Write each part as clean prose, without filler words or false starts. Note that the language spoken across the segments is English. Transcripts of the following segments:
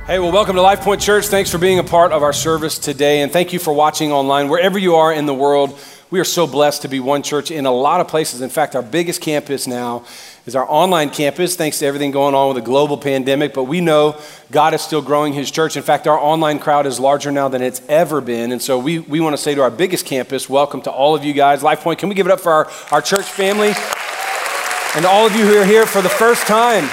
Hey, well, welcome to Life Point Church. Thanks for being a part of our service today, and thank you for watching online. Wherever you are in the world, we are so blessed to be one church in a lot of places. In fact, our biggest campus now is our online campus, thanks to everything going on with the global pandemic, but we know God is still growing his church. In fact, our online crowd is larger now than it's ever been, and so we want to say to our biggest campus, welcome to all of you guys. Life Point, can we give it up for our church family? And to all of you who are here for the first time.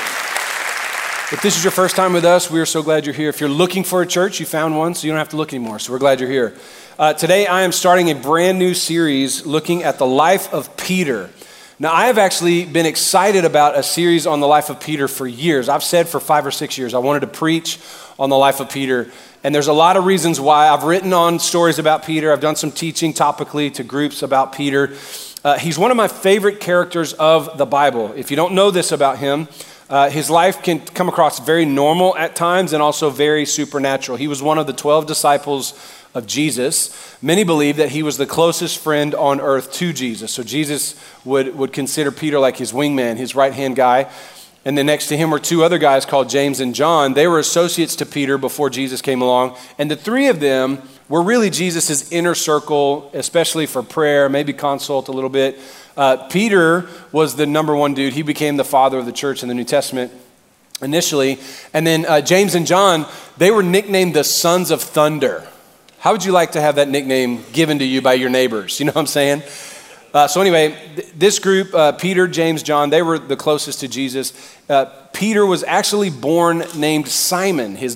If this is your first time with us, we are so glad you're here. If you're looking for a church, you found one, so you don't have to look anymore. So we're glad you're here. Today, I am starting a brand new series looking at the life of Peter. Now, I have actually been excited about a series on the life of Peter for years. I've said for 5 or 6 years, I wanted to preach on the life of Peter. And there's a lot of reasons why. I've written on stories about Peter. I've done some teaching topically to groups about Peter. He's one of my favorite characters of the Bible. If you don't know this about him, his life can come across very normal at times and also very supernatural. He was one of the 12 disciples of Jesus. Many believe that he was the closest friend on earth to Jesus. So Jesus would consider Peter like his wingman, his right-hand guy. And then next to him were two other guys called James and John. They were associates to Peter before Jesus came along. And the three of them were really Jesus's inner circle, especially for prayer, maybe consult a little bit. Peter was the number one dude. He became the father of the church in the New Testament initially. And then James and John, they were nicknamed the Sons of Thunder. How would you like to have that nickname given to you by your neighbors? You know what I'm saying? So anyway, this group, Peter, James, John, they were the closest to Jesus. Peter was actually born named Simon. His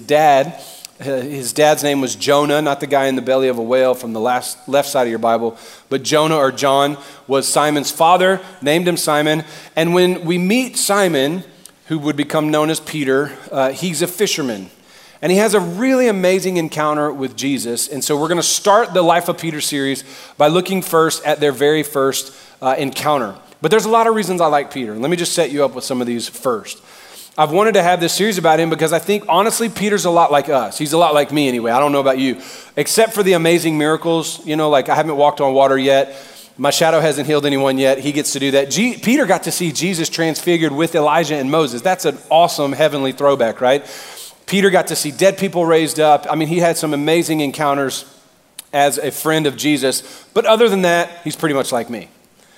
dad's name was Jonah, not the guy in the belly of a whale from the left side of your Bible, but Jonah or John was Simon's father, named him Simon. And when we meet Simon, who would become known as Peter, he's a fisherman. And he has a really amazing encounter with Jesus. And so we're going to start the Life of Peter series by looking first at their very first encounter. But there's a lot of reasons I like Peter. Let me just set you up with some of these first. I've wanted to have this series about him because I think, honestly, Peter's a lot like us. He's a lot like me anyway. I don't know about you. Except for the amazing miracles, like I haven't walked on water yet. My shadow hasn't healed anyone yet. He gets to do that. Peter got to see Jesus transfigured with Elijah and Moses. That's an awesome heavenly throwback, right? Peter got to see dead people raised up. I mean, he had some amazing encounters as a friend of Jesus. But other than that, he's pretty much like me.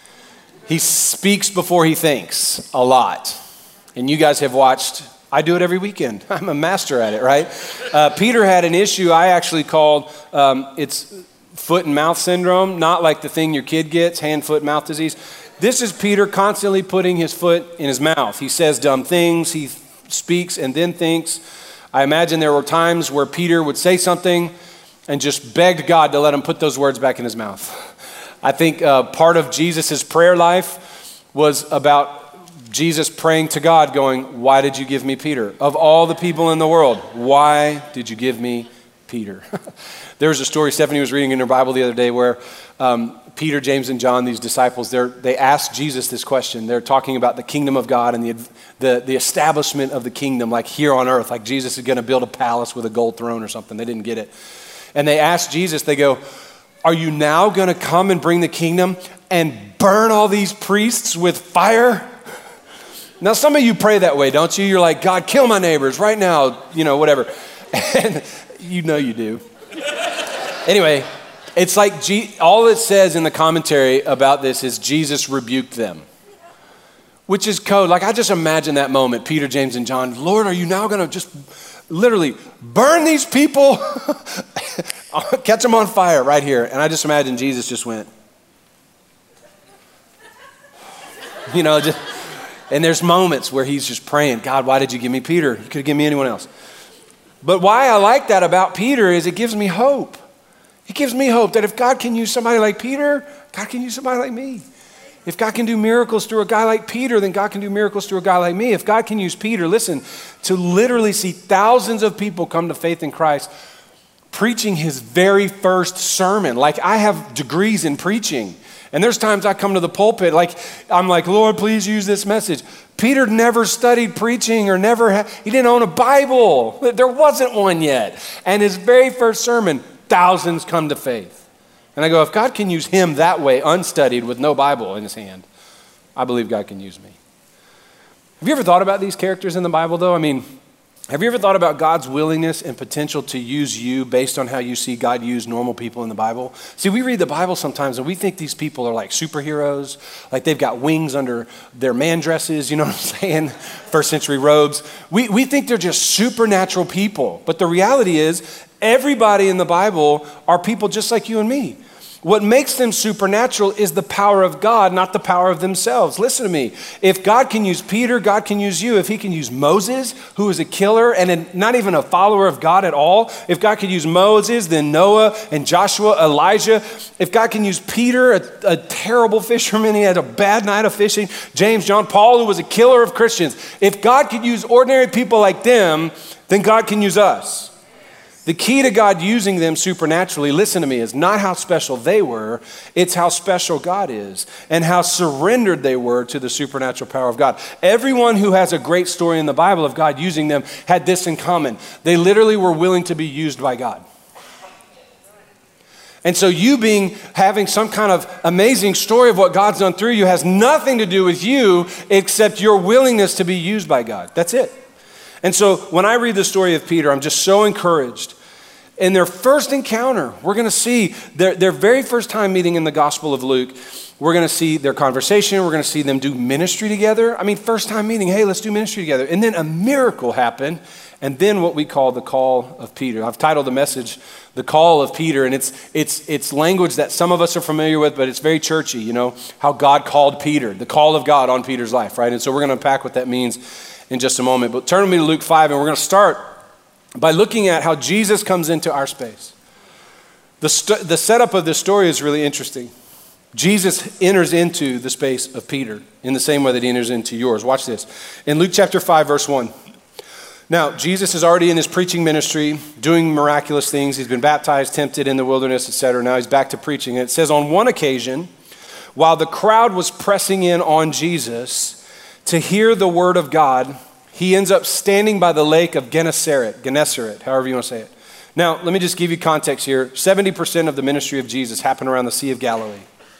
He speaks before he thinks a lot. And you guys have watched, I do it every weekend. I'm a master at it, right? Peter had an issue I actually called, it's foot and mouth syndrome, not like the thing your kid gets, hand, foot, mouth disease. This is Peter constantly putting his foot in his mouth. He says dumb things, he speaks and then thinks. I imagine there were times where Peter would say something and just begged God to let him put those words back in his mouth. I think part of Jesus's prayer life was about Jesus praying to God going, why did you give me Peter? Of all the people in the world, why did you give me Peter? There was a story Stephanie was reading in her Bible the other day where Peter, James, and John, these disciples, they asked Jesus this question. They're talking about the kingdom of God and the establishment of the kingdom, like here on earth, like Jesus is going to build a palace with a gold throne or something. They didn't get it. And they asked Jesus, they go, are you now going to come and bring the kingdom and burn all these priests with fire? Now, some of you pray that way, don't you? You're like, God, kill my neighbors right now, whatever. And you do. Anyway, it's like all it says in the commentary about this is Jesus rebuked them, which is code. Like, I just imagine that moment, Peter, James, and John, Lord, are you now going to just literally burn these people? Catch them on fire right here. And I just imagine Jesus just went, and there's moments where he's just praying, God, why did you give me Peter? You could have given me anyone else. But why I like that about Peter is it gives me hope. It gives me hope that if God can use somebody like Peter, God can use somebody like me. If God can do miracles through a guy like Peter, then God can do miracles through a guy like me. If God can use Peter, listen, to literally see thousands of people come to faith in Christ, preaching his very first sermon. Like, I have degrees in preaching. And there's times I come to the pulpit, I'm like, Lord, please use this message. Peter never studied preaching or he didn't own a Bible. There wasn't one yet. And his very first sermon, thousands come to faith. And I go, if God can use him that way, unstudied, with no Bible in his hand, I believe God can use me. Have you ever thought about these characters in the Bible, though? I mean, Have you ever thought about God's willingness and potential to use you based on how you see God use normal people in the Bible? See, we read the Bible sometimes and we think these people are like superheroes, like they've got wings under their man dresses, you know what I'm saying? First century robes. We think they're just supernatural people. But the reality is, everybody in the Bible are people just like you and me. What makes them supernatural is the power of God, not the power of themselves. Listen to me. If God can use Peter, God can use you. If he can use Moses, who is a killer and not even a follower of God at all, if God could use Moses, then Noah and Joshua, Elijah, if God can use Peter, a terrible fisherman, he had a bad night of fishing, James, John, Paul, who was a killer of Christians, if God could use ordinary people like them, then God can use us. The key to God using them supernaturally, listen to me, is not how special they were, it's how special God is and how surrendered they were to the supernatural power of God. Everyone who has a great story in the Bible of God using them had this in common. They literally were willing to be used by God. And so you having some kind of amazing story of what God's done through you has nothing to do with you except your willingness to be used by God. That's it. And so when I read the story of Peter, I'm just so encouraged. In their first encounter, we're going to see their very first time meeting in the Gospel of Luke. We're going to see their conversation. We're going to see them do ministry together. I mean, first time meeting, hey, let's do ministry together. And then a miracle happened. And then what we call the call of Peter. I've titled the message, The Call of Peter. And it's language that some of us are familiar with, but it's very churchy, you know, how God called Peter, the call of God on Peter's life, right? And so we're going to unpack what that means in just a moment. But turn with me to Luke 5, and we're going to start by looking at how Jesus comes into our space. The setup of this story is really interesting. Jesus enters into the space of Peter in the same way that he enters into yours. Watch this. In Luke chapter 5, verse 1. Now, Jesus is already in his preaching ministry, doing miraculous things. He's been baptized, tempted in the wilderness, etc. Now he's back to preaching. And it says, on one occasion, while the crowd was pressing in on Jesus to hear the word of God, he ends up standing by the lake of Gennesaret, however you want to say it. Now, let me just give you context here. 70% of the ministry of Jesus happened around the Sea of Galilee.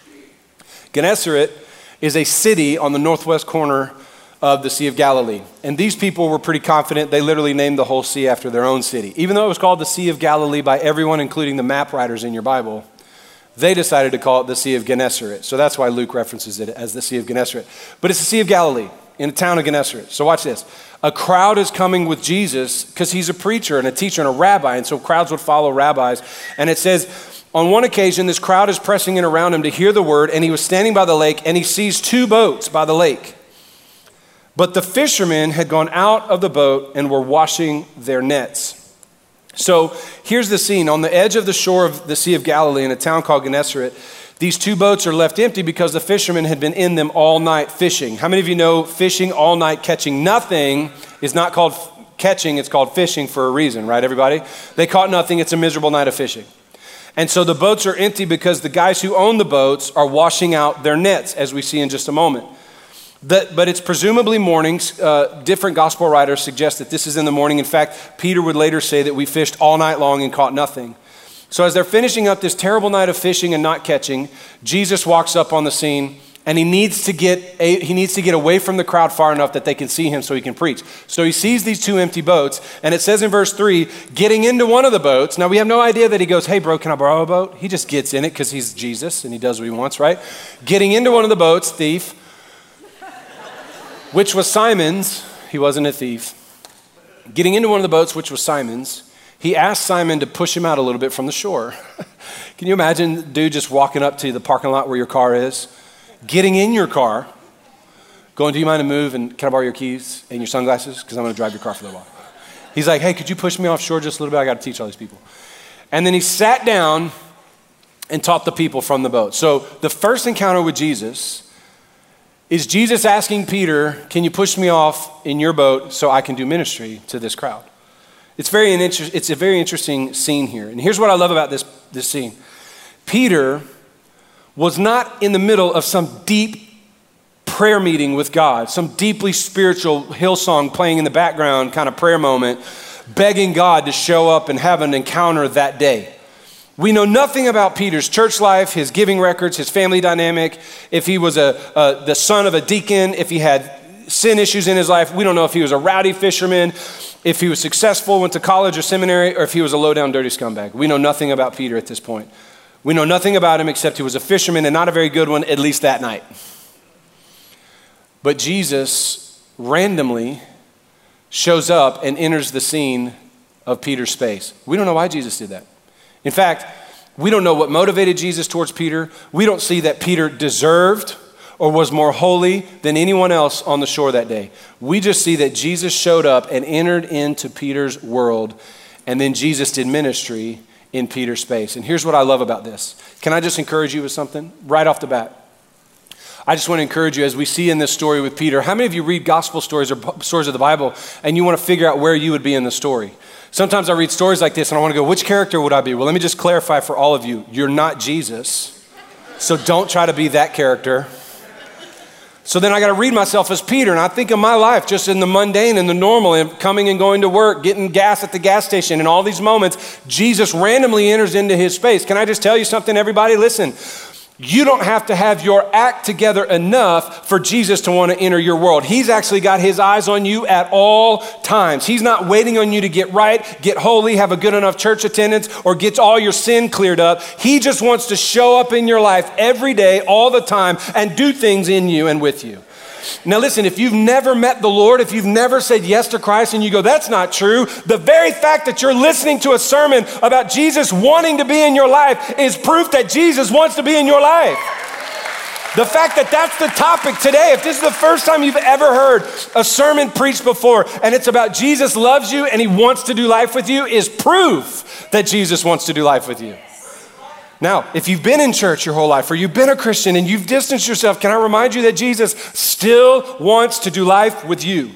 Gennesaret is a city on the northwest corner of the Sea of Galilee. And these people were pretty confident. They literally named the whole sea after their own city. Even though it was called the Sea of Galilee by everyone, including the map writers in your Bible, they decided to call it the Sea of Gennesaret. So that's why Luke references it as the Sea of Gennesaret. But it's the Sea of Galilee in the town of Gennesaret. So watch this. A crowd is coming with Jesus because he's a preacher and a teacher and a rabbi. And so crowds would follow rabbis. And it says, on one occasion, this crowd is pressing in around him to hear the word. And he was standing by the lake and he sees two boats by the lake. But the fishermen had gone out of the boat and were washing their nets. So here's the scene. On the edge of the shore of the Sea of Galilee in a town called Gennesaret, these two boats are left empty because the fishermen had been in them all night fishing. How many of you know fishing all night catching nothing is not called catching, it's called fishing for a reason, right, everybody? They caught nothing, it's a miserable night of fishing. And so the boats are empty because the guys who own the boats are washing out their nets, as we see in just a moment. But it's presumably mornings. Different gospel writers suggest that this is in the morning. In fact, Peter would later say that we fished all night long and caught nothing. So as they're finishing up this terrible night of fishing and not catching, Jesus walks up on the scene and he needs to get away from the crowd far enough that they can see him so he can preach. So he sees these two empty boats, and it says in verse 3, getting into one of the boats. Now we have no idea that he goes, hey bro, can I borrow a boat? He just gets in it because he's Jesus and he does what he wants, right? Getting into one of the boats, thief, which was Simon's. He wasn't a thief. Getting into one of the boats, which was Simon's, he asked Simon to push him out a little bit from the shore. Can you imagine dude just walking up to the parking lot where your car is, getting in your car, going, do you mind to move and can I borrow your keys and your sunglasses? Because I'm going to drive your car for a little while. He's like, hey, could you push me offshore just a little bit? I got to teach all these people. And then he sat down and taught the people from the boat. So the first encounter with Jesus is Jesus asking Peter, can you push me off in your boat so I can do ministry to this crowd? It's a very interesting scene here. And here's what I love about this scene. Peter was not in the middle of some deep prayer meeting with God, some deeply spiritual Hillsong playing in the background kind of prayer moment, begging God to show up and have an encounter that day. We know nothing about Peter's church life, his giving records, his family dynamic, if he was the son of a deacon, if he had sin issues in his life. We don't know if he was a rowdy fisherman, if he was successful, went to college or seminary, or if he was a low-down, dirty scumbag. We know nothing about Peter at this point. We know nothing about him except he was a fisherman and not a very good one, at least that night. But Jesus randomly shows up and enters the scene of Peter's space. We don't know why Jesus did that. In fact, we don't know what motivated Jesus towards Peter. We don't see that Peter deserved or was more holy than anyone else on the shore that day. We just see that Jesus showed up and entered into Peter's world, and then Jesus did ministry in Peter's space. And here's what I love about this. Can I just encourage you with something right off the bat? I just want to encourage you, as we see in this story with Peter, how many of you read gospel stories or stories of the Bible and you want to figure out where you would be in the story? Sometimes I read stories like this and I want to go, which character would I be? Well, let me just clarify for all of you. You're not Jesus, so don't try to be that character. So then I got to read myself as Peter, and I think of my life just in the mundane and the normal, and coming and going to work, getting gas at the gas station, and all these moments, Jesus randomly enters into his space. Can I just tell you something, everybody? Listen, you don't have to have your act together enough for Jesus to want to enter your world. He's actually got his eyes on you at all times. He's not waiting on you to get right, get holy, have a good enough church attendance, or get all your sin cleared up. He just wants to show up in your life every day, all the time, and do things in you and with you. Now listen, if you've never met the Lord, if you've never said yes to Christ and you go, that's not true, the very fact that you're listening to a sermon about Jesus wanting to be in your life is proof that Jesus wants to be in your life. The fact that that's the topic today, if this is the first time you've ever heard a sermon preached before and it's about Jesus loves you and he wants to do life with you, is proof that Jesus wants to do life with you. Now, if you've been in church your whole life or you've been a Christian and you've distanced yourself, can I remind you that Jesus still wants to do life with you?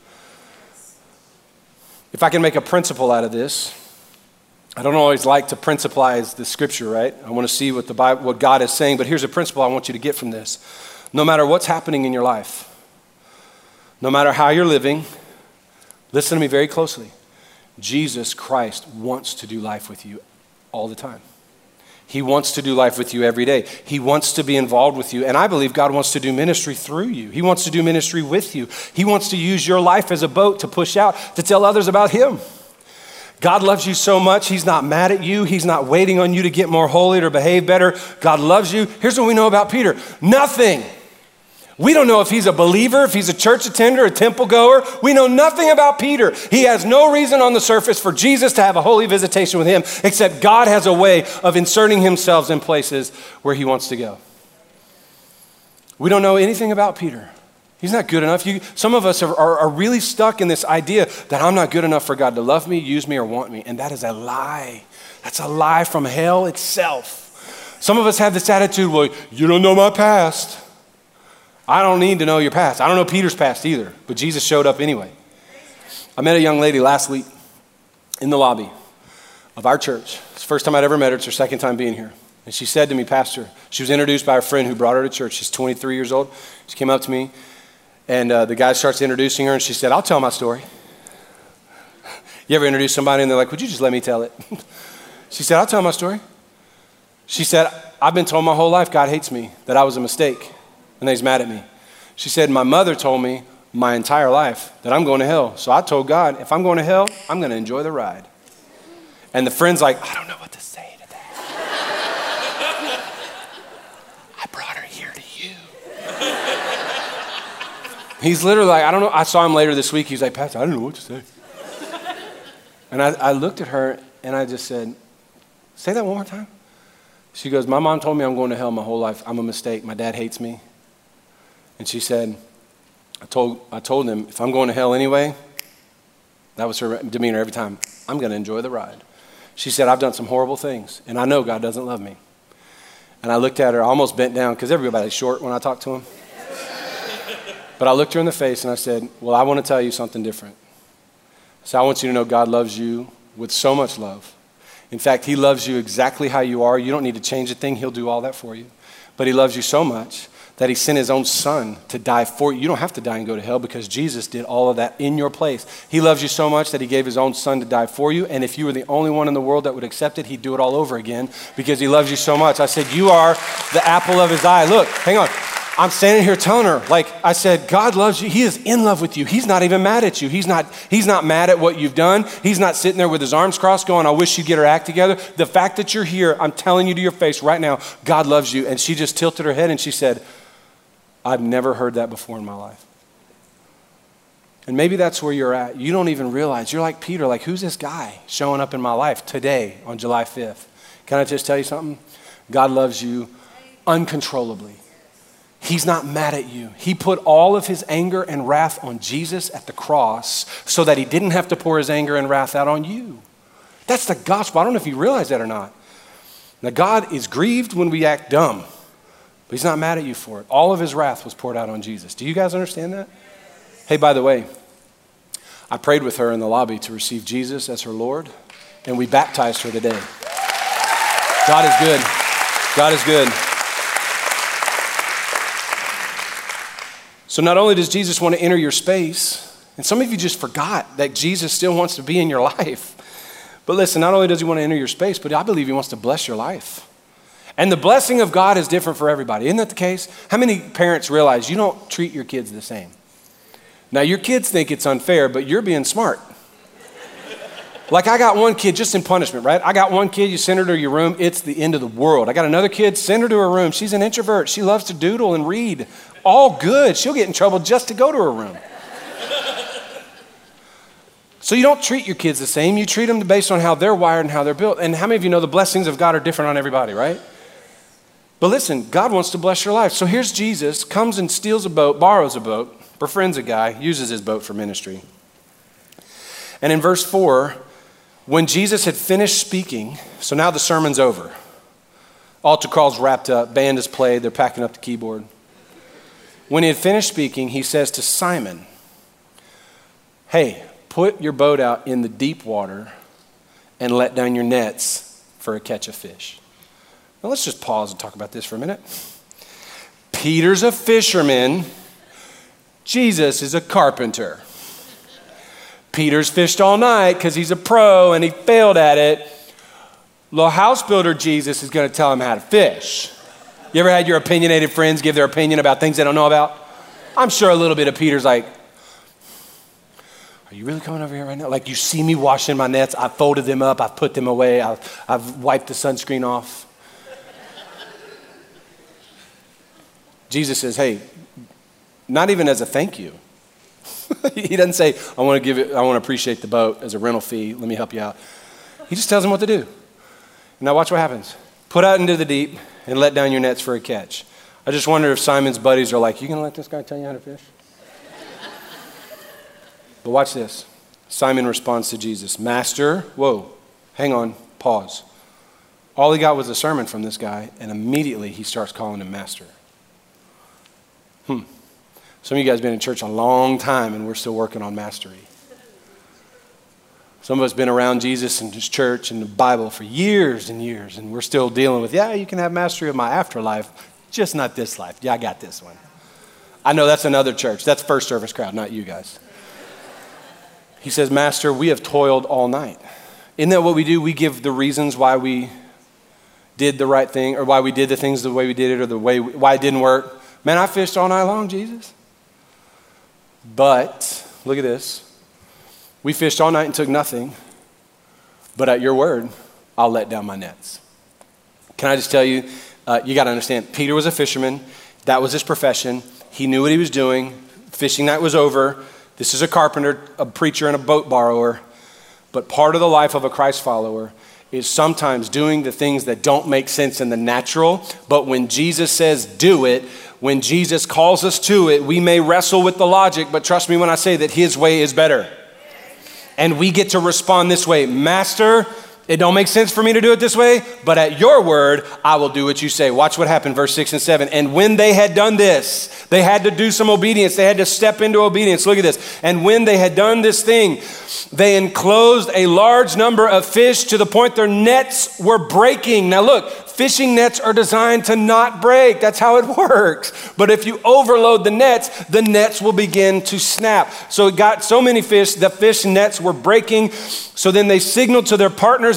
If I can make a principle out of this, I don't always like to principalize the scripture, right? I want to see what the Bible, what God is saying, but here's a principle I want you to get from this. No matter what's happening in your life, no matter how you're living, listen to me very closely. Jesus Christ wants to do life with you all the time. He wants to do life with you every day. He wants to be involved with you. And I believe God wants to do ministry through you. He wants to do ministry with you. He wants to use your life as a boat to push out, to tell others about him. God loves you so much, he's not mad at you. He's not waiting on you to get more holy or behave better. God loves you. Here's what we know about Peter. Nothing. We don't know if he's a believer, if he's a church attender, a temple goer. We know nothing about Peter. He has no reason on the surface for Jesus to have a holy visitation with him, except God has a way of inserting himself in places where he wants to go. We don't know anything about Peter. He's not good enough. Some of us are really stuck in this idea that I'm not good enough for God to love me, use me, or want me. And that is a lie. That's a lie from hell itself. Some of us have this attitude, well, you don't know my past. I don't need to know your past. I don't know Peter's past either, but Jesus showed up anyway. I met a young lady last week in the lobby of our church. It's the first time I'd ever met her. It's her second time being here. And she said to me, Pastor, she was introduced by a friend who brought her to church. She's 23 years old. She came up to me, and the guy starts introducing her, and she said, I'll tell my story. You ever introduce somebody, and they're like, would you just let me tell it? She said, I'll tell my story. She said, I've been told my whole life God hates me, that I was a mistake. And he's mad at me. She said, my mother told me my entire life that I'm going to hell. So I told God, if I'm going to hell, I'm going to enjoy the ride. And the friend's like, I don't know what to say to that. I brought her here to you. He's literally like, I don't know. I saw him later this week. He's like, Pastor, I don't know what to say. And I looked at her and I just said, say that one more time. She goes, my mom told me I'm going to hell my whole life. I'm a mistake. My dad hates me. And she said, I told him, if I'm going to hell anyway, that was her demeanor every time, I'm going to enjoy the ride. She said, I've done some horrible things, and I know God doesn't love me. And I looked at her, I almost bent down, because everybody's short when I talk to him. But I looked her in the face, and I said, well, I want to tell you something different. So I want you to know God loves you with so much love. In fact, he loves you exactly how you are. You don't need to change a thing. He'll do all that for you. But he loves you so much that he sent his own son to die for you. You don't have to die and go to hell because Jesus did all of that in your place. He loves you so much that he gave his own son to die for you. And if you were the only one in the world that would accept it, he'd do it all over again because he loves you so much. I said, you are the apple of his eye. Look, hang on. I'm standing here telling her, like I said, God loves you. He is in love with you. He's not even mad at you. He's not mad at what you've done. He's not sitting there with his arms crossed going, I wish you'd get her act together. The fact that you're here, I'm telling you to your face right now, God loves you. And she just tilted her head and she said, I've never heard that before in my life. And maybe that's where you're at. You don't even realize. You're like Peter, like, who's this guy showing up in my life today on July 5th? Can I just tell you something? God loves you uncontrollably. He's not mad at you. He put all of his anger and wrath on Jesus at the cross so that he didn't have to pour his anger and wrath out on you. That's the gospel. I don't know if you realize that or not. Now, God is grieved when we act dumb, but he's not mad at you for it. All of his wrath was poured out on Jesus. Do you guys understand that? Hey, by the way, I prayed with her in the lobby to receive Jesus as her Lord, and we baptized her today. God is good. God is good. So not only does Jesus want to enter your space, and some of you just forgot that Jesus still wants to be in your life. But listen, not only does he want to enter your space, but I believe he wants to bless your life. And the blessing of God is different for everybody. Isn't that the case? How many parents realize you don't treat your kids the same? Now, your kids think it's unfair, but you're being smart. Like I got one kid just in punishment, right? I got one kid, you send her to your room, it's the end of the world. I got another kid, send her to her room. She's an introvert. She loves to doodle and read. All good. She'll get in trouble just to go to her room. So you don't treat your kids the same. You treat them based on how they're wired and how they're built. And how many of you know the blessings of God are different on everybody, right? But listen, God wants to bless your life. So here's Jesus, comes and steals a boat, borrows a boat, befriends a guy, uses his boat for ministry. And in verse 4, when Jesus had finished speaking, so now the sermon's over. Altar call's wrapped up, band is played, they're packing up the keyboard. When he had finished speaking, he says to Simon, hey, put your boat out in the deep water and let down your nets for a catch of fish. Now let's just pause and talk about this for a minute. Peter's a fisherman. Jesus is a carpenter. Peter's fished all night because he's a pro and he failed at it. Little house builder Jesus is going to tell him how to fish. You ever had your opinionated friends give their opinion about things they don't know about? I'm sure a little bit of Peter's like, are you really coming over here right now? Like you see me washing my nets. I folded them up. I've put them away. I've wiped the sunscreen off. Jesus says, hey, not even as a thank you. He doesn't say, I want to appreciate the boat as a rental fee. Let me help you out. He just tells them what to do. Now watch what happens. Put out into the deep and let down your nets for a catch. I just wonder if Simon's buddies are like, you going to let this guy tell you how to fish? But watch this. Simon responds to Jesus, Master, whoa, hang on, pause. All he got was a sermon from this guy, and immediately he starts calling him Master. Some of you guys have been in church a long time, and we're still working on mastery. Some of us have been around Jesus and his church and the Bible for years and years, and we're still dealing with, yeah, you can have mastery of my afterlife, just not this life. Yeah, I got this one. I know that's another church. That's First Service crowd, not you guys. He says, Master, we have toiled all night. Isn't that what we do? We give the reasons why we did the right thing or why we did the things the way we did it or why it didn't work. Man, I fished all night long, Jesus. But, look at this. We fished all night and took nothing, but at your word, I'll let down my nets. Can I just tell you, you got to understand, Peter was a fisherman. That was his profession. He knew what he was doing. Fishing night was over. This is a carpenter, a preacher, and a boat borrower. But part of the life of a Christ follower is sometimes doing the things that don't make sense in the natural, but when Jesus says do it, when Jesus calls us to it, we may wrestle with the logic, but trust me when I say that his way is better. And we get to respond this way. Master, it don't make sense for me to do it this way, but at your word, I will do what you say. Watch what happened, verse 6 and 7. And when they had done this, they had to do some obedience. They had to step into obedience. Look at this. And when they had done this thing, they enclosed a large number of fish to the point their nets were breaking. Now look, fishing nets are designed to not break. That's how it works. But if you overload the nets will begin to snap. So it got so many fish, the fish nets were breaking. So then they signaled to their partners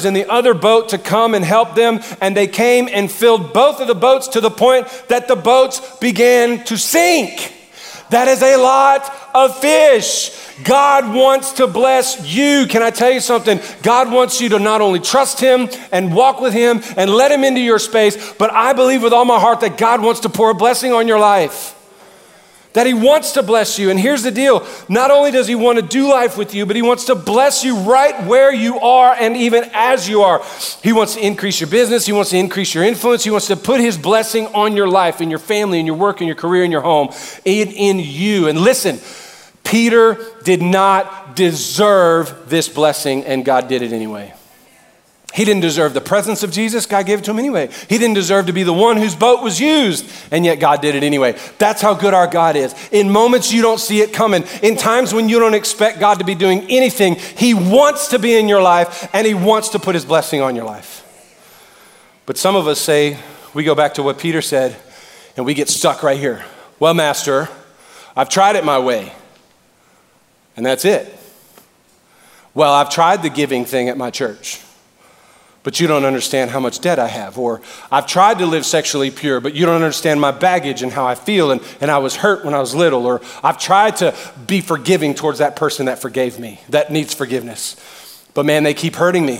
in the other boat to come and help them. And they came and filled both of the boats to the point that the boats began to sink. That is a lot of fish. God wants to bless you. Can I tell you something? God wants you to not only trust him and walk with him and let him into your space, but I believe with all my heart that God wants to pour a blessing on your life. That he wants to bless you. And here's the deal. Not only does he want to do life with you, but he wants to bless you right where you are and even as you are. He wants to increase your business. He wants to increase your influence. He wants to put his blessing on your life, in your family, in your work, in your career, in your home, in you. And listen, Peter did not deserve this blessing, and God did it anyway. He didn't deserve the presence of Jesus. God gave it to him anyway. He didn't deserve to be the one whose boat was used, and yet God did it anyway. That's how good our God is. In moments you don't see it coming, in times when you don't expect God to be doing anything, he wants to be in your life, and he wants to put his blessing on your life. But some of us say, we go back to what Peter said, and we get stuck right here. Well, Master, I've tried it my way, and that's it. Well, I've tried the giving thing at my church, but you don't understand how much debt I have. Or I've tried to live sexually pure, but you don't understand my baggage and how I feel, and I was hurt when I was little. Or I've tried to be forgiving towards that person that forgave me, that needs forgiveness. But man, they keep hurting me.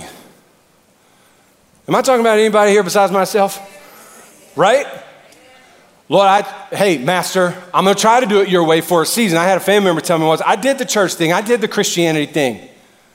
Am I talking about anybody here besides myself? Right? Lord, hey, Master, I'm gonna try to do it your way for a season. I had a family member tell me once, I did the church thing, I did the Christianity thing.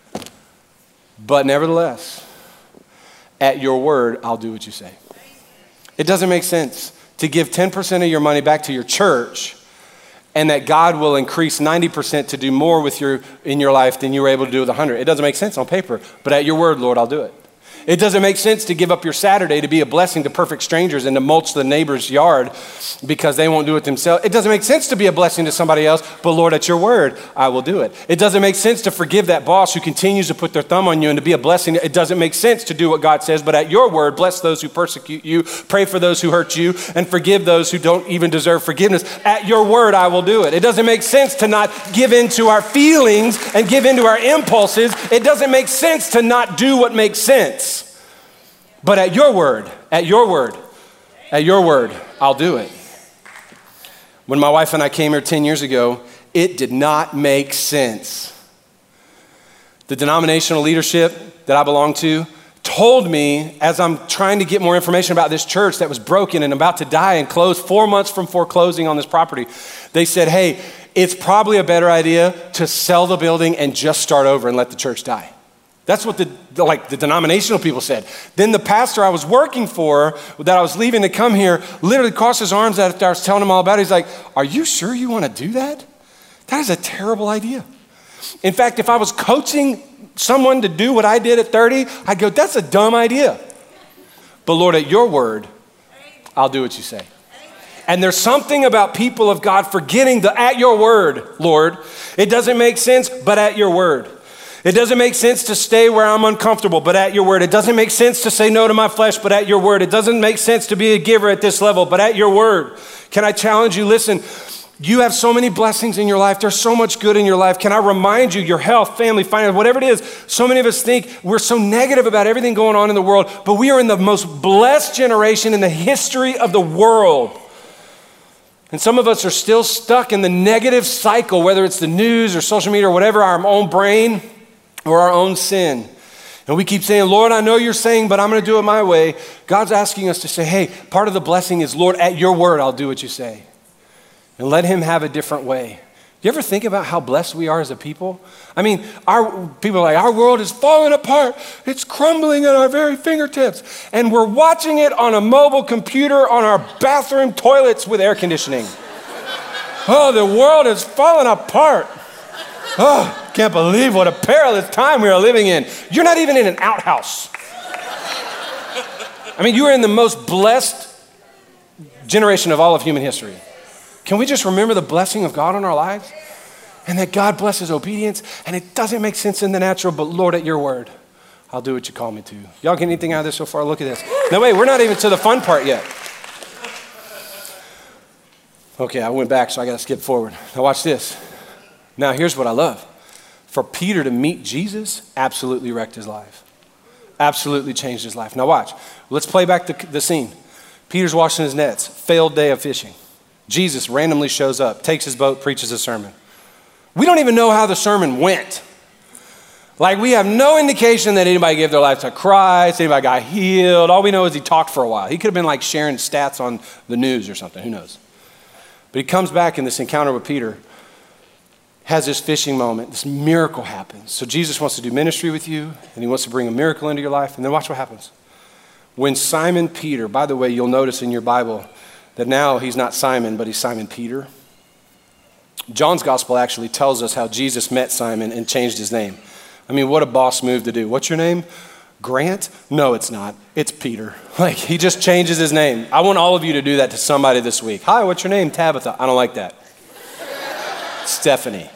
But nevertheless, at your word, I'll do what you say. It doesn't make sense to give 10% of your money back to your church and that God will increase 90% to do more in your life than you were able to do with 100. It doesn't make sense on paper, but at your word, Lord, I'll do it. It doesn't make sense to give up your Saturday to be a blessing to perfect strangers and to mulch the neighbor's yard because they won't do it themselves. It doesn't make sense to be a blessing to somebody else, but Lord, at your word, I will do it. It doesn't make sense to forgive that boss who continues to put their thumb on you and to be a blessing. It doesn't make sense to do what God says, but at your word, bless those who persecute you, pray for those who hurt you, and forgive those who don't even deserve forgiveness. At your word, I will do it. It doesn't make sense to not give in to our feelings and give in to our impulses. It doesn't make sense to not do what makes sense. But at your word, I'll do it. When my wife and I came here 10 years ago, it did not make sense. The denominational leadership that I belong to told me, as I'm trying to get more information about this church that was broken and about to die and close 4 months from foreclosing on this property, they said, hey, it's probably a better idea to sell the building and just start over and let the church die. That's what the denominational people said. Then the pastor I was working for, that I was leaving to come here, literally crossed his arms after I was telling him all about it. He's like, are you sure you want to do that? That is a terrible idea. In fact, if I was coaching someone to do what I did at 30, I'd go, that's a dumb idea. But Lord, at your word, I'll do what you say. And there's something about people of God forgetting the at your word, Lord. It doesn't make sense, but at your word. It doesn't make sense to stay where I'm uncomfortable, but at your word. It doesn't make sense to say no to my flesh, but at your word. It doesn't make sense to be a giver at this level, but at your word. Can I challenge you? Listen, you have so many blessings in your life. There's so much good in your life. Can I remind you, your health, family, finance, whatever it is, so many of us think we're so negative about everything going on in the world, but we are in the most blessed generation in the history of the world. And some of us are still stuck in the negative cycle, whether it's the news or social media or whatever, our own brain, or our own sin. And we keep saying, Lord, I know you're saying, but I'm going to do it my way. God's asking us to say, hey, part of the blessing is, Lord, at your word, I'll do what you say. And let him have a different way. You ever think about how blessed we are as a people? I mean, our people are like, our world is falling apart. It's crumbling at our very fingertips. And we're watching it on a mobile computer on our bathroom toilets with air conditioning. Oh, the world is falling apart. Oh, can't believe what a perilous time we are living in. You're not even in an outhouse. I mean, you are in the most blessed generation of all of human history. Can we just remember the blessing of God on our lives? And that God blesses obedience, and it doesn't make sense in the natural, but Lord, at your word, I'll do what you call me to. Y'all get anything out of this so far? Look at this. No, wait, we're not even to the fun part yet. Okay, I went back, so I got to skip forward. Now watch this. Now, here's what I love. For Peter to meet Jesus absolutely wrecked his life. absolutely changed his life. Now watch. Let's play back the scene. Peter's washing his nets. Failed day of fishing. Jesus randomly shows up, takes his boat, preaches a sermon. We don't even know how the sermon went. Like, we have no indication that anybody gave their life to Christ, anybody got healed. All we know is he talked for a while. He could have been like sharing stats on the news or something, who knows. But he comes back in this encounter with Peter, has this fishing moment, this miracle happens. So Jesus wants to do ministry with you, and he wants to bring a miracle into your life, and then watch what happens. When Simon Peter, by the way, you'll notice in your Bible that now he's not Simon, but he's Simon Peter. John's gospel actually tells us how Jesus met Simon and changed his name. I mean, what a boss move to do. What's your name? Grant? No, it's not. It's Peter. Like, he just changes his name. I want all of you to do that to somebody this week. Hi, what's your name? Tabitha. I don't like that. Stephanie.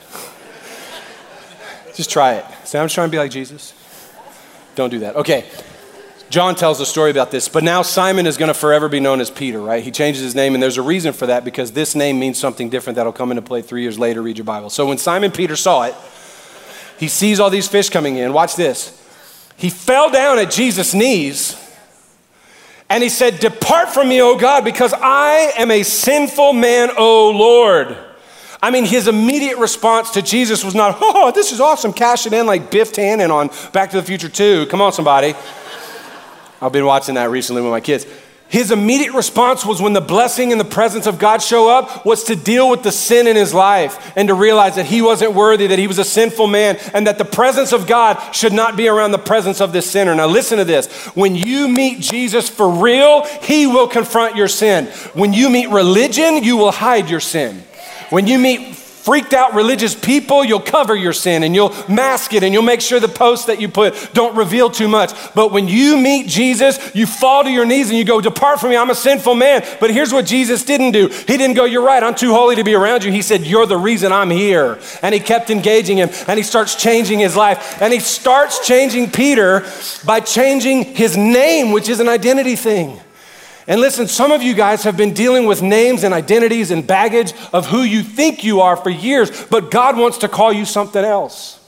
Just try it. Say, I'm just trying to be like Jesus. Don't do that. Okay. John tells a story about this, but now Simon is going to forever be known as Peter, right? He changes his name, and there's a reason for that, because this name means something different that'll come into play 3 years later. Read your Bible. So when Simon Peter saw it, he sees all these fish coming in. Watch this. He fell down at Jesus' knees, and he said, "Depart from me, O God, because I am a sinful man, O Lord." I mean, his immediate response to Jesus was not, "Oh, this is awesome, cash it in like Biff Tannen on Back to the Future 2. Come on, somebody." I've been watching that recently with my kids. His immediate response was, when the blessing and the presence of God show up, was to deal with the sin in his life and to realize that he wasn't worthy, that he was a sinful man, and that the presence of God should not be around the presence of this sinner. Now listen to this. When you meet Jesus for real, he will confront your sin. When you meet religion, you will hide your sin. When you meet freaked out religious people, you'll cover your sin and you'll mask it and you'll make sure the posts that you put don't reveal too much. But when you meet Jesus, you fall to your knees and you go, "Depart from me, I'm a sinful man." But here's what Jesus didn't do. He didn't go, "You're right, I'm too holy to be around you." He said, "You're the reason I'm here." And he kept engaging him, and he starts changing his life. And he starts changing Peter by changing his name, which is an identity thing. And listen, some of you guys have been dealing with names and identities and baggage of who you think you are for years, but God wants to call you something else.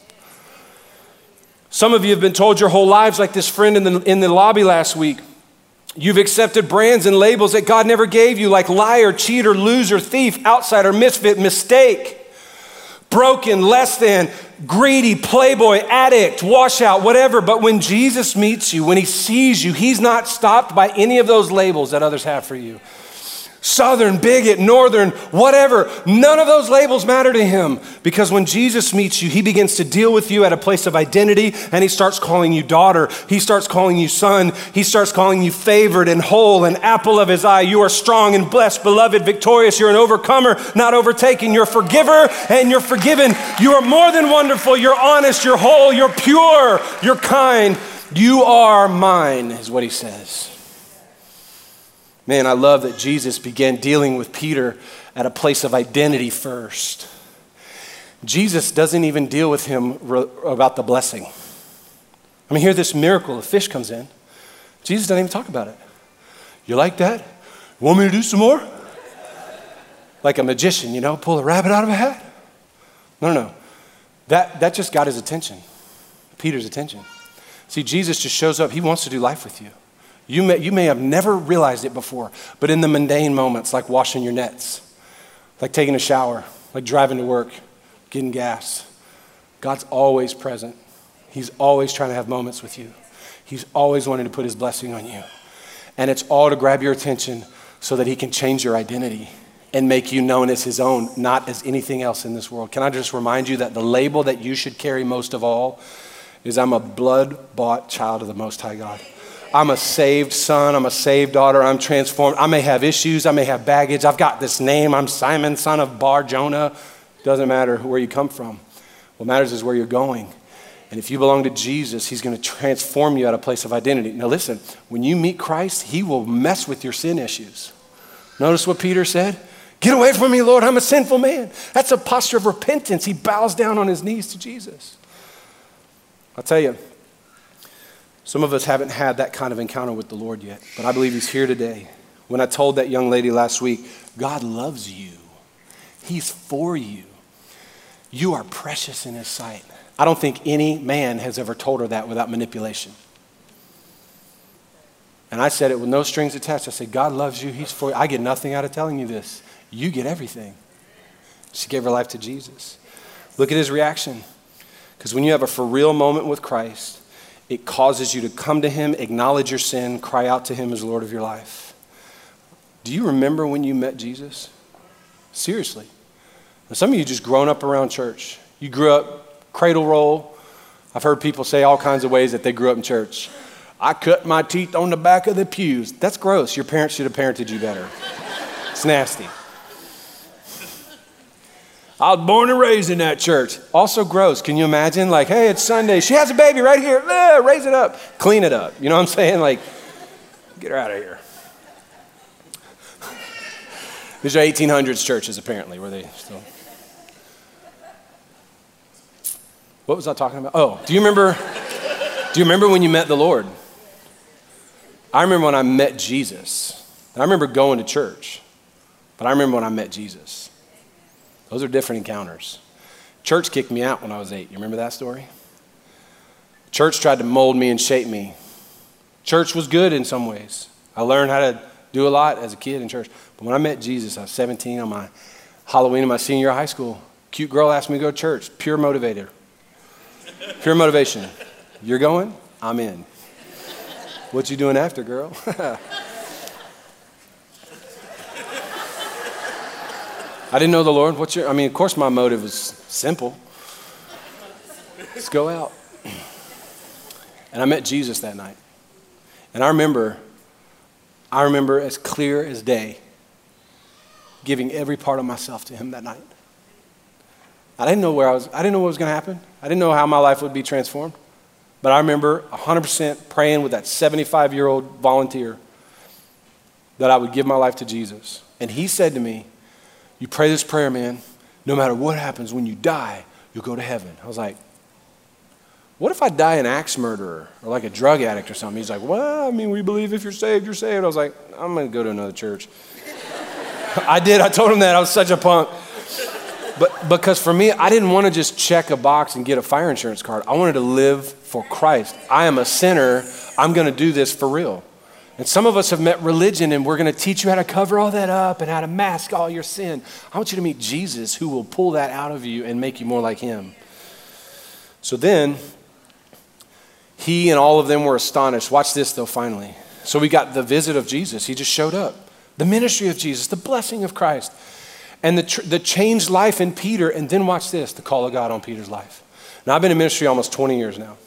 Some of you have been told your whole lives, like this friend in the lobby last week. You've accepted brands and labels that God never gave you, like liar, cheater, loser, thief, outsider, misfit, mistake, broken, less than, greedy, playboy, addict, washout, whatever. But when Jesus meets you, when he sees you, he's not stopped by any of those labels that others have for you. Southern, bigot, northern, whatever. None of those labels matter to him, because when Jesus meets you, he begins to deal with you at a place of identity, and he starts calling you daughter. He starts calling you son. He starts calling you favored and whole and apple of his eye. You are strong and blessed, beloved, victorious. You're an overcomer, not overtaken. You're a forgiver and you're forgiven. You are more than wonderful. You're honest. You're whole. You're pure. You're kind. You are mine, is what he says. Man, I love that Jesus began dealing with Peter at a place of identity first. Jesus doesn't even deal with him about the blessing. I mean, here this miracle, a fish comes in. Jesus doesn't even talk about it. "You like that? Want me to do some more?" Like a magician, you know, pull a rabbit out of a hat. No. That just got his attention, Peter's attention. See, Jesus just shows up. He wants to do life with you. You may have never realized it before, but in the mundane moments, like washing your nets, like taking a shower, like driving to work, getting gas, God's always present. He's always trying to have moments with you. He's always wanting to put his blessing on you. And it's all to grab your attention so that he can change your identity and make you known as his own, not as anything else in this world. Can I just remind you that the label that you should carry most of all is, I'm a blood-bought child of the Most High God. I'm a saved son. I'm a saved daughter. I'm transformed. I may have issues. I may have baggage. I've got this name. I'm Simon, son of Bar Jonah. Doesn't matter where you come from. What matters is where you're going. And if you belong to Jesus, he's going to transform you at a place of identity. Now listen, when you meet Christ, he will mess with your sin issues. Notice what Peter said? "Get away from me, Lord. I'm a sinful man." That's a posture of repentance. He bows down on his knees to Jesus. I'll tell you, some of us haven't had that kind of encounter with the Lord yet, but I believe he's here today. When I told that young lady last week, God loves you. He's for you. You are precious in his sight. I don't think any man has ever told her that without manipulation. And I said it with no strings attached. I said, God loves you. He's for you. I get nothing out of telling you this. You get everything. She gave her life to Jesus. Look at his reaction. Because when you have a for real moment with Christ, it causes you to come to him, acknowledge your sin, cry out to him as Lord of your life. Do you remember when you met Jesus? Seriously. Now, some of you just grown up around church. You grew up cradle roll. I've heard people say all kinds of ways that they grew up in church. I cut my teeth on the back of the pews. That's gross. Your parents should have parented you better. It's nasty. I was born and raised in that church. Also gross. Can you imagine? Like, hey, it's Sunday. She has a baby right here. Raise it up. Clean it up. You know what I'm saying? Like, get her out of here. These are 1800s churches, apparently, where they still... What was I talking about? Oh, do you remember when you met the Lord? I remember when I met Jesus. I remember going to church, but I remember when I met Jesus. Those are different encounters. Church kicked me out when I was 8. You remember that story? Church tried to mold me and shape me. Church was good in some ways. I learned how to do a lot as a kid in church. But when I met Jesus, I was 17 on my Halloween of my senior year of high school. Cute girl asked me to go to church. Pure motivator. Pure motivation. You're going? I'm in. What you doing after, girl? I didn't know the Lord. Of course my motive was simple. Let's go out. And I met Jesus that night. And I remember as clear as day, giving every part of myself to him that night. I didn't know what was going to happen. I didn't know how my life would be transformed. But I remember 100% praying with that 75-year-old volunteer that I would give my life to Jesus. And he said to me, you pray this prayer, man, no matter what happens, when you die, you'll go to heaven. I was like, what if I die an axe murderer or like a drug addict or something? He's like, well, we believe if you're saved, you're saved. I was like, I'm going to go to another church. I did. I told him that. I was such a punk. But because for me, I didn't want to just check a box and get a fire insurance card. I wanted to live for Christ. I am a sinner. I'm going to do this for real. And some of us have met religion, and we're going to teach you how to cover all that up and how to mask all your sin. I want you to meet Jesus, who will pull that out of you and make you more like him. So then, he and all of them were astonished. Watch this, though, finally. So we got the visit of Jesus. He just showed up. The ministry of Jesus, the blessing of Christ, and the changed life in Peter. And then watch this, the call of God on Peter's life. Now, I've been in ministry almost 20 years now.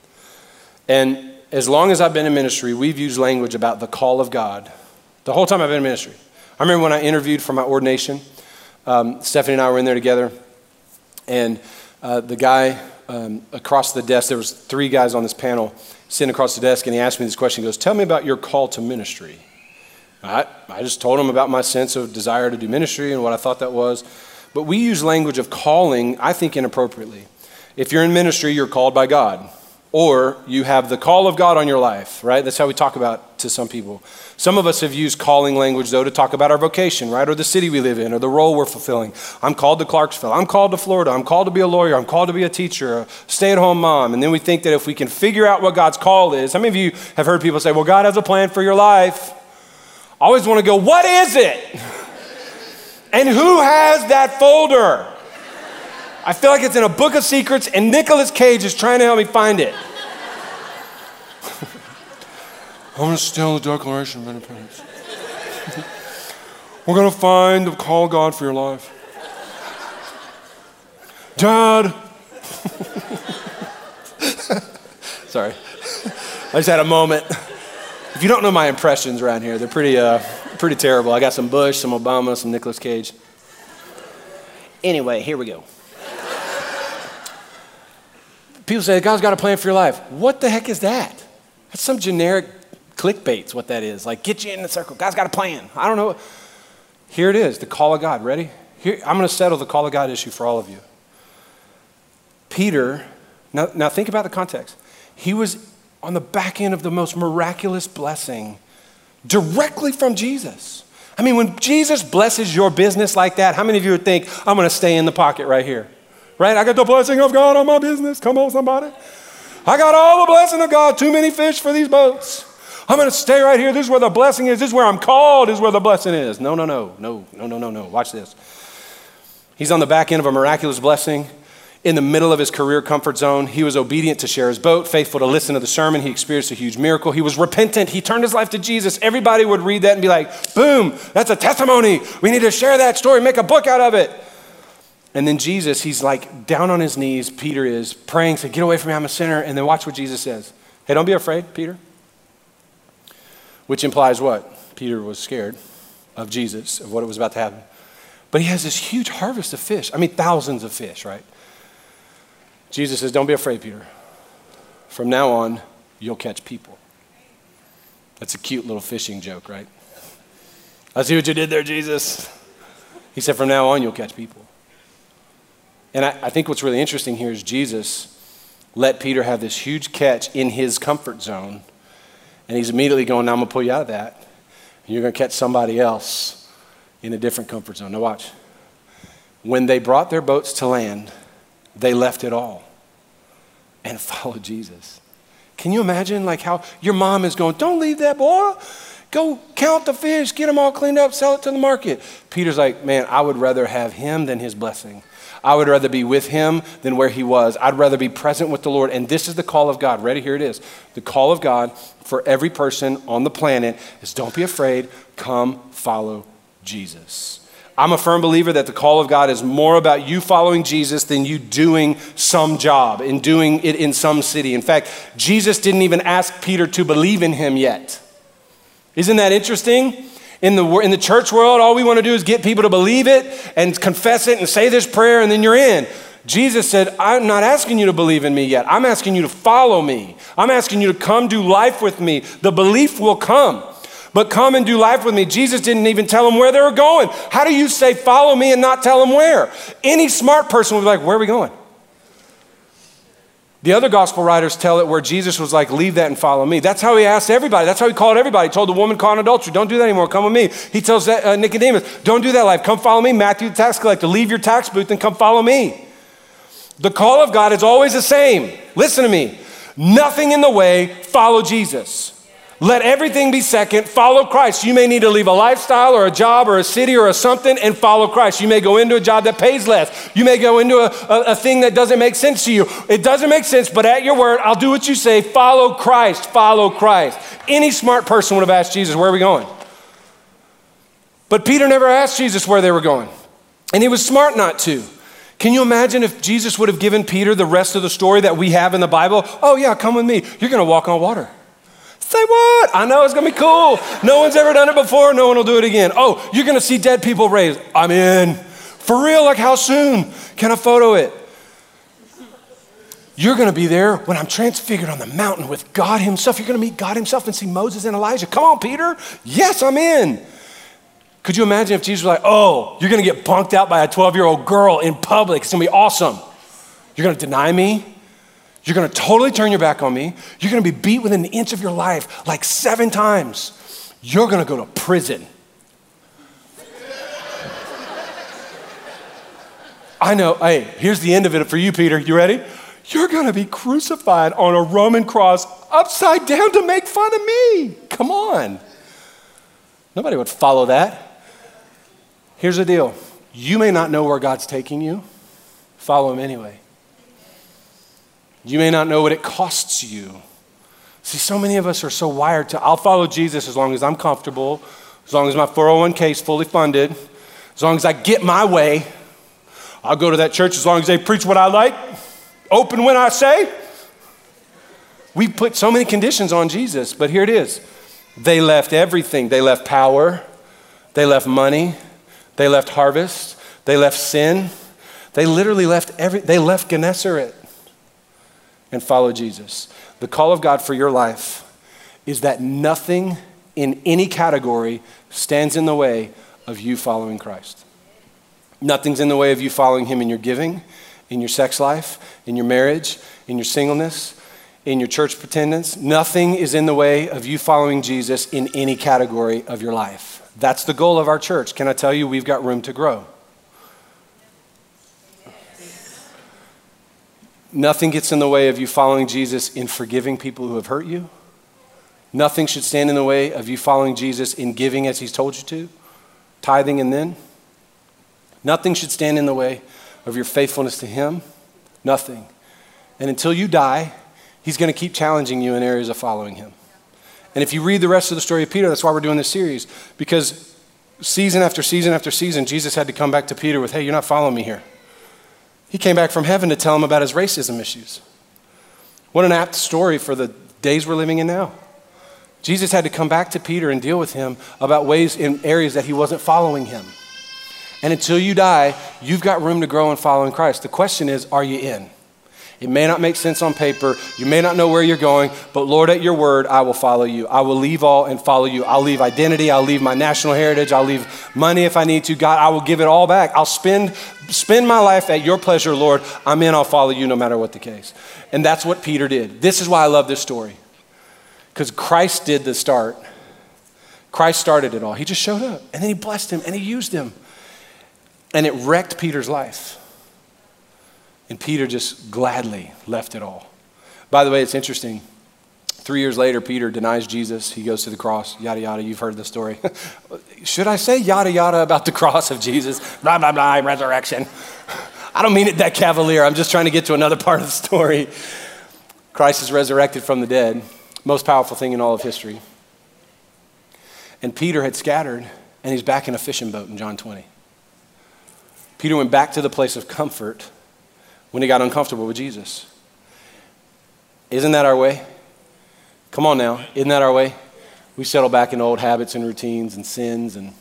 And as long as I've been in ministry, we've used language about the call of God the whole time I've been in ministry. I remember when I interviewed for my ordination, Stephanie and I were in there together, and the guy across the desk, there was 3 guys on this panel sitting across the desk, and he asked me this question. He goes, tell me about your call to ministry. I just told him about my sense of desire to do ministry and what I thought that was. But we use language of calling, I think, inappropriately. If you're in ministry, you're called by God. Or you have the call of God on your life, right? That's how we talk about to some people. Some of us have used calling language, though, to talk about our vocation, right? Or the city we live in, or the role we're fulfilling. I'm called to Clarksville. I'm called to Florida. I'm called to be a lawyer. I'm called to be a teacher, a stay-at-home mom. And then we think that if we can figure out what God's call is, how many of you have heard people say, well, God has a plan for your life? I always want to go, what is it? And who has that folder? I feel like it's in a book of secrets, and Nicolas Cage is trying to help me find it. I'm going to steal the Declaration of Independence. We're going to find the call of God for your life. Dad. Sorry. I just had a moment. If you don't know my impressions around here, they're pretty terrible. I got some Bush, some Obama, some Nicolas Cage. Anyway, here we go. People say, God's got a plan for your life. What the heck is that? That's some generic clickbait's what that is. Like, get you in the circle. God's got a plan. I don't know. Here it is, the call of God. Ready? Here, I'm going to settle the call of God issue for all of you. Peter, now think about the context. He was on the back end of the most miraculous blessing directly from Jesus. I mean, when Jesus blesses your business like that, how many of you would think, I'm going to stay in the pocket right here? Right? I got the blessing of God on my business. Come on, somebody. I got all the blessing of God. Too many fish for these boats. I'm going to stay right here. This is where the blessing is. This is where I'm called. This is where the blessing is. No. Watch this. He's on the back end of a miraculous blessing. In the middle of his career comfort zone, he was obedient to share his boat, faithful to listen to the sermon. He experienced a huge miracle. He was repentant. He turned his life to Jesus. Everybody would read that and be like, boom, that's a testimony. We need to share that story, make a book out of it. And then Jesus, he's like down on his knees. Peter is praying, say, get away from me, I'm a sinner. And then watch what Jesus says. Hey, don't be afraid, Peter. Which implies what? Peter was scared of Jesus, of what was about to happen. But he has this huge harvest of fish. I mean, thousands of fish, right? Jesus says, don't be afraid, Peter. From now on, you'll catch people. That's a cute little fishing joke, right? I see what you did there, Jesus. He said, from now on, you'll catch people. And I think what's really interesting here is Jesus let Peter have this huge catch in his comfort zone. And he's immediately going, now I'm going to pull you out of that. And you're going to catch somebody else in a different comfort zone. Now watch. When they brought their boats to land, they left it all and followed Jesus. Can you imagine like how your mom is going, don't leave that boy. Go count the fish, get them all cleaned up, sell it to the market. Peter's like, man, I would rather have him than his blessing. I would rather be with him than where he was. I'd rather be present with the Lord. And this is the call of God. Ready? Here it is. The call of God for every person on the planet is don't be afraid. Come follow Jesus. I'm a firm believer that the call of God is more about you following Jesus than you doing some job and doing it in some city. In fact, Jesus didn't even ask Peter to believe in him yet. Isn't that interesting? In the church world, all we want to do is get people to believe it and confess it and say this prayer and then you're in. Jesus said, I'm not asking you to believe in me yet. I'm asking you to follow me. I'm asking you to come do life with me. The belief will come. But come and do life with me. Jesus didn't even tell them where they were going. How do you say follow me and not tell them where? Any smart person would be like, where are we going? The other gospel writers tell it where Jesus was like, leave that and follow me. That's how he asked everybody. That's how he called everybody. He told the woman caught in adultery, don't do that anymore, come with me. He tells Nicodemus, don't do that life, come follow me. Matthew the tax collector, leave your tax booth and come follow me. The call of God is always the same. Listen to me. Nothing in the way, follow Jesus. Let everything be second, follow Christ. You may need to leave a lifestyle or a job or a city or a something and follow Christ. You may go into a job that pays less. You may go into a thing that doesn't make sense to you. It doesn't make sense, but at your word, I'll do what you say. Follow Christ, follow Christ. Any smart person would have asked Jesus, where are we going? But Peter never asked Jesus where they were going. And he was smart not to. Can you imagine if Jesus would have given Peter the rest of the story that we have in the Bible? Oh yeah, come with me. You're going to walk on water. Say what? I know it's going to be cool. No one's ever done it before. No one will do it again. Oh, you're going to see dead people raised. I'm in. For real? Like how soon? Can I photo it? You're going to be there when I'm transfigured on the mountain with God himself. You're going to meet God himself and see Moses and Elijah. Come on, Peter. Yes, I'm in. Could you imagine if Jesus was like, oh, you're going to get bunked out by a 12-year-old girl in public. It's going to be awesome. You're going to deny me. You're going to totally turn your back on me. You're going to be beat within an inch of your life like 7 times. You're going to go to prison. I know. Hey, here's the end of it for you, Peter. You ready? You're going to be crucified on a Roman cross upside down to make fun of me. Come on. Nobody would follow that. Here's the deal. You may not know where God's taking you. Follow him anyway. You may not know what it costs you. See, so many of us are so wired to, I'll follow Jesus as long as I'm comfortable, as long as my 401k is fully funded, as long as I get my way. I'll go to that church as long as they preach what I like, open when I say. We put so many conditions on Jesus, but here it is. They left everything. They left power. They left money. They left harvest. They left sin. They literally left they left Gennesaret and follow Jesus. The call of God for your life is that nothing in any category stands in the way of you following Christ. Nothing's in the way of you following him in your giving, in your sex life, in your marriage, in your singleness, in your church attendance. Nothing is in the way of you following Jesus in any category of your life. That's the goal of our church. Can I tell you, we've got room to grow. Nothing gets in the way of you following Jesus in forgiving people who have hurt you. Nothing should stand in the way of you following Jesus in giving as he's told you to, tithing and then. Nothing should stand in the way of your faithfulness to him. Nothing. And until you die, he's going to keep challenging you in areas of following him. And if you read the rest of the story of Peter, that's why we're doing this series, because season after season after season, Jesus had to come back to Peter with, hey, you're not following me here. He came back from heaven to tell him about his racism issues. What an apt story for the days we're living in now. Jesus had to come back to Peter and deal with him about ways in areas that he wasn't following him. And until you die, you've got room to grow in following Christ. The question is, are you in? It may not make sense on paper. You may not know where you're going, but Lord, at your word, I will follow you. I will leave all and follow you. I'll leave identity. I'll leave my national heritage. I'll leave money if I need to. God, I will give it all back. I'll spend my life at your pleasure, Lord. I'm in. I'll follow you no matter what the case. And that's what Peter did. This is why I love this story. Because Christ did the start. Christ started it all. He just showed up, and then he blessed him, and he used him. And it wrecked Peter's life. And Peter just gladly left it all. By the way, it's interesting. 3 years later, Peter denies Jesus. He goes to the cross, yada, yada. You've heard the story. Should I say yada, yada about the cross of Jesus? Blah, blah, blah, resurrection. I don't mean it that cavalier. I'm just trying to get to another part of the story. Christ is resurrected from the dead. Most powerful thing in all of history. And Peter had scattered, and he's back in a fishing boat in John 20. Peter went back to the place of comfort when he got uncomfortable with Jesus. Isn't that our way? Come on now, isn't that our way? We settle back into old habits and routines and sins, and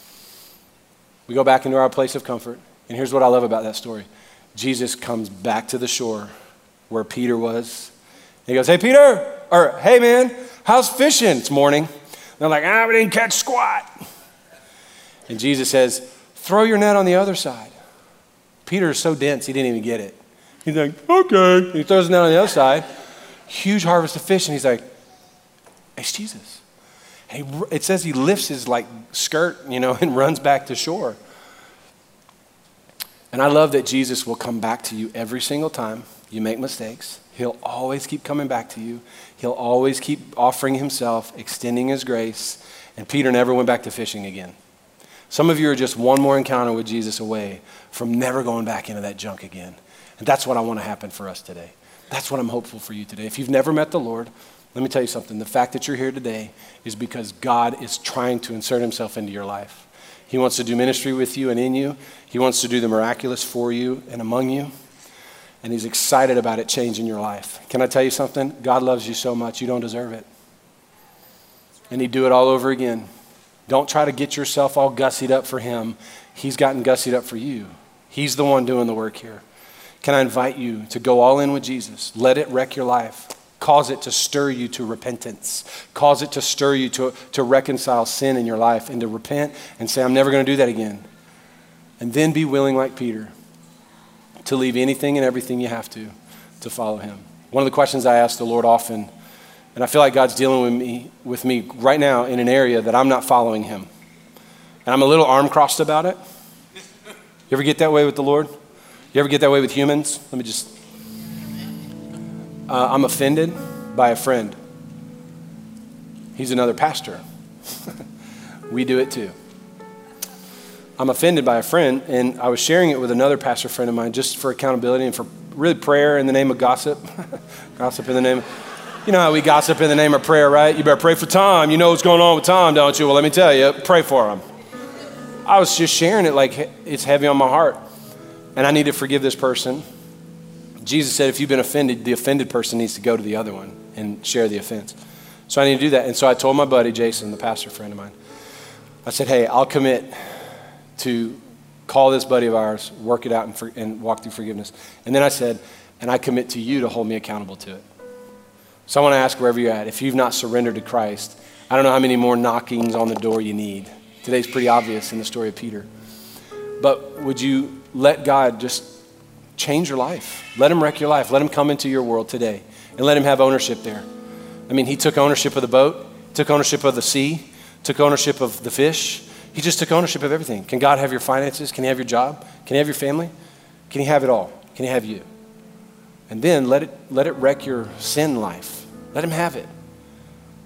we go back into our place of comfort. And here's what I love about that story. Jesus comes back to the shore where Peter was. He goes, hey, Peter, or hey, man, how's fishing? It's morning. And they're like, we didn't catch squat. And Jesus says, throw your net on the other side. Peter is so dense, he didn't even get it. He's like, okay. He throws it net on the other side. Huge harvest of fish. And he's like, it's Jesus. And it says he lifts his skirt, and runs back to shore. And I love that Jesus will come back to you every single time you make mistakes. He'll always keep coming back to you. He'll always keep offering himself, extending his grace. And Peter never went back to fishing again. Some of you are just one more encounter with Jesus away from never going back into that junk again. And that's what I want to happen for us today. That's what I'm hopeful for you today. If you've never met the Lord, let me tell you something. The fact that you're here today is because God is trying to insert himself into your life. He wants to do ministry with you and in you. He wants to do the miraculous for you and among you. And he's excited about it changing your life. Can I tell you something? God loves you so much, you don't deserve it. And he'd do it all over again. Don't try to get yourself all gussied up for him. He's gotten gussied up for you. He's the one doing the work here. Can I invite you to go all in with Jesus? Let it wreck your life. Cause it to stir you to repentance. Cause it to stir you to reconcile sin in your life and to repent and say, I'm never going to do that again. And then be willing, like Peter, to leave anything and everything you have to follow him. One of the questions I ask the Lord often, and I feel like God's dealing with me right now in an area that I'm not following him. And I'm a little arm-crossed about it. You ever get that way with the Lord? You ever get that way with humans? I'm offended by a friend. He's another pastor. We do it too. I'm offended by a friend, and I was sharing it with another pastor friend of mine just for accountability and for really prayer in the name of gossip. Gossip in the name of, you know how we gossip in the name of prayer, right? You better pray for Tom. You know what's going on with Tom, don't you? Well, let me tell you, pray for him. I was just sharing it like it's heavy on my heart, and I need to forgive this person. Jesus said if you've been offended, the offended person needs to go to the other one and share the offense. So I need to do that. And so I told my buddy, Jason, the pastor friend of mine, I said, hey, I'll commit to call this buddy of ours, work it out and walk through forgiveness. And then I said, and I commit to you to hold me accountable to it. So I want to ask wherever you're at, if you've not surrendered to Christ, I don't know how many more knockings on the door you need. Today's pretty obvious in the story of Peter. But would you let God just change your life? Let him wreck your life. Let him come into your world today and let him have ownership there. I mean, he took ownership of the boat, took ownership of the sea, took ownership of the fish. He just took ownership of everything. Can God have your finances? Can he have your job? Can he have your family? Can he have it all? Can he have you? And then let it wreck your sin life. Let him have it.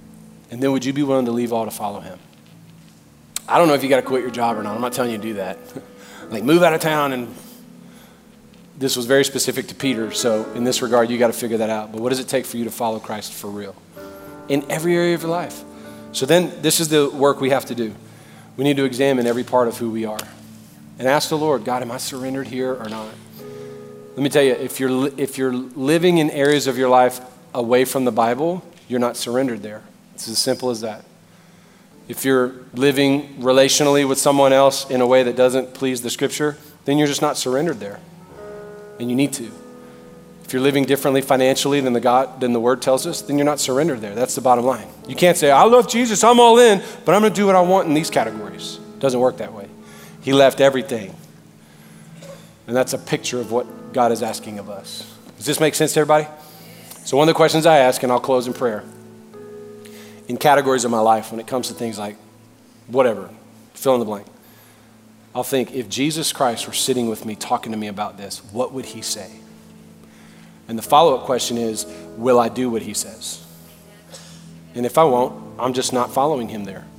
And then would you be willing to leave all to follow him? I don't know if you got to quit your job or not. I'm not telling you to do that. Like move out of town. And this was very specific to Peter. So in this regard, you got to figure that out. But what does it take for you to follow Christ for real? In every area of your life. So then this is the work we have to do. We need to examine every part of who we are and ask the Lord, God, am I surrendered here or not? Let me tell you, if you're living in areas of your life away from the Bible, you're not surrendered there. It's as simple as that. If you're living relationally with someone else in a way that doesn't please the Scripture, then you're just not surrendered there. And you need to. If you're living differently financially than the Word tells us, then you're not surrendered there. That's the bottom line. You can't say, I love Jesus, I'm all in, but I'm going to do what I want in these categories. It doesn't work that way. He left everything. And that's a picture of what God is asking of us. Does this make sense to everybody? So one of the questions I ask, and I'll close in prayer, in categories of my life when it comes to things like whatever, fill in the blank, I'll think, if Jesus Christ were sitting with me talking to me about this, what would he say? And the follow-up question is, will I do what he says? And if I won't, I'm just not following him there.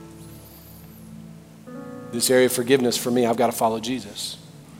This area of forgiveness for me, I've got to follow Jesus.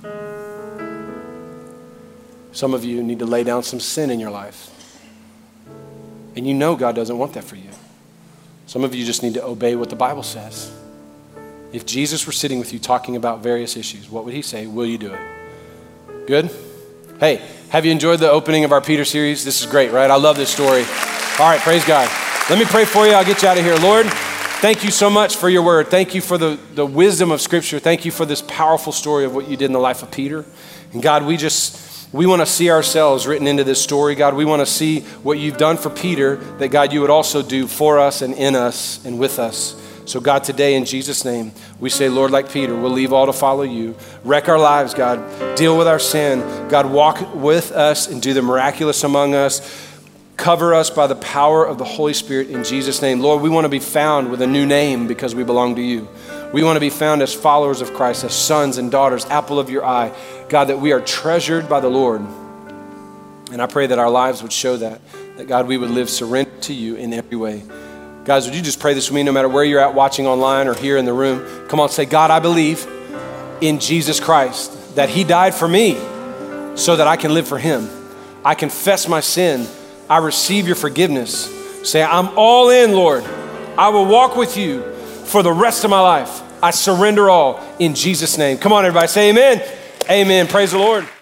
Some of you need to lay down some sin in your life. And you know God doesn't want that for you. Some of you just need to obey what the Bible says. If Jesus were sitting with you talking about various issues, what would he say? Will you do it? Good? Hey, have you enjoyed the opening of our Peter series? This is great, right? I love this story. All right, praise God. Let me pray for you. I'll get you out of here. Lord, thank you so much for your word. Thank you for the wisdom of Scripture. Thank you for this powerful story of what you did in the life of Peter. And God, we want to see ourselves written into this story. God, we want to see what you've done for Peter, that God, you would also do for us and in us and with us. So God, today in Jesus' name, we say, Lord, like Peter, we'll leave all to follow you. Wreck our lives, God. Deal with our sin. God, walk with us and do the miraculous among us. Cover us by the power of the Holy Spirit in Jesus' name. Lord, we want to be found with a new name because we belong to you. We want to be found as followers of Christ, as sons and daughters, apple of your eye. God, that we are treasured by the Lord. And I pray that our lives would show that God, we would live surrendered to you in every way. Guys, would you just pray this with me no matter where you're at, watching online or here in the room? Come on, say, God, I believe in Jesus Christ, that he died for me so that I can live for him. I confess my sin. I receive your forgiveness. Say, I'm all in, Lord. I will walk with you for the rest of my life. I surrender all in Jesus' name. Come on, everybody, say amen. Amen. Praise the Lord.